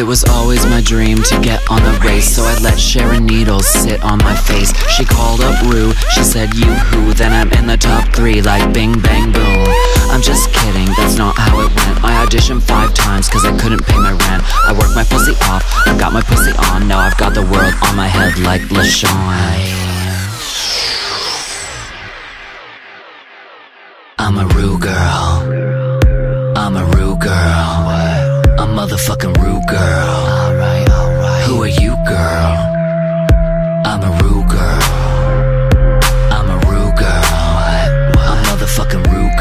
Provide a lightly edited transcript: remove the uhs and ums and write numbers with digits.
was always my dream to get on the race, so I let Sharon Needles sit on my face. She called up Rue, she said you who, then I'm in the top 3 like bing bang boom. I'm just kidding, that's not how it went. I auditioned 5 times cause I couldn't pay my rent. I worked my pussy off, I got my pussy on. Now I've got the world on my head like LaShawn. I'm a Rue girl, I'm a Rue girl, a motherfucking Rue girl.